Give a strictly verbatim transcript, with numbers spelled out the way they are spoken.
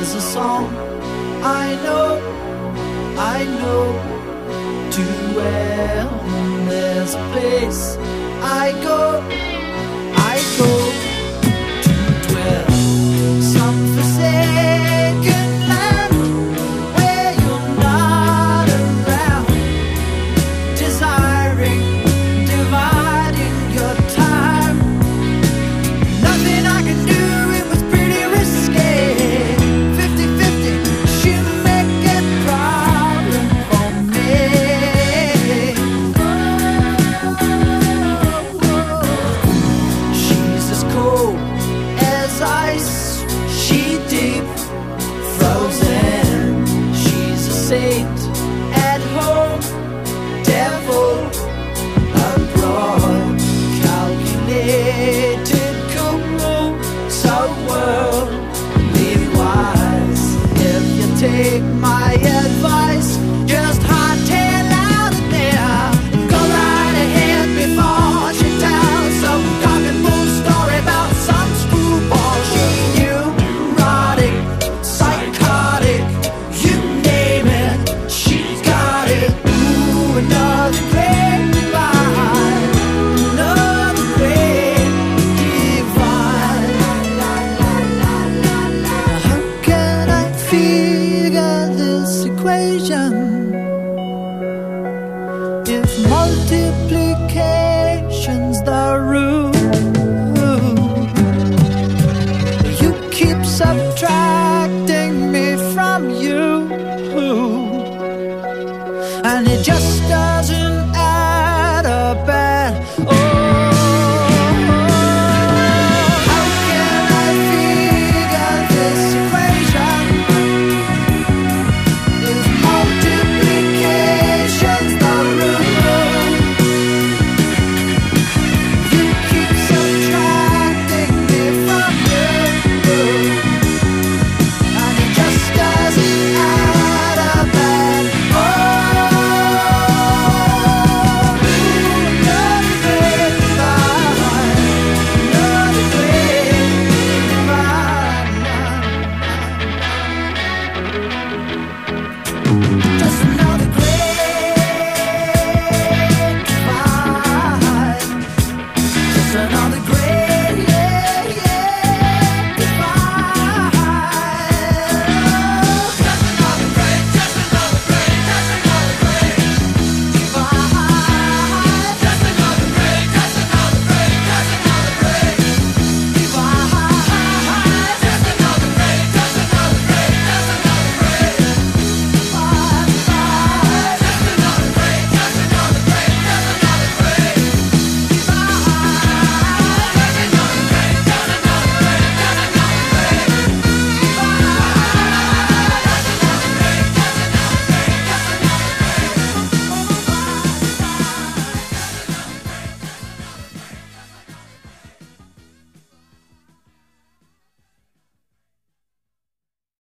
There's a song I know, I know too well. There's a place I go, I go to dwell. Some forsaken land where you're not around, desiring, dividing your time. Nothing I can do, it was pretty risky. Fifty-fifty, she make it problem for me. She's as cold as ice, she deep frozen. She's a saint at home, devil abroad. Calculated, cool, so worldly wise. If you take my advice, just hightail out of there. Go right ahead before she tells some cock and bull story about some screwball she knew. Neurotic, psychotic, you name it, she's got it. Ooh, another grapevine, another great divine. How can I figure this equation if multiplication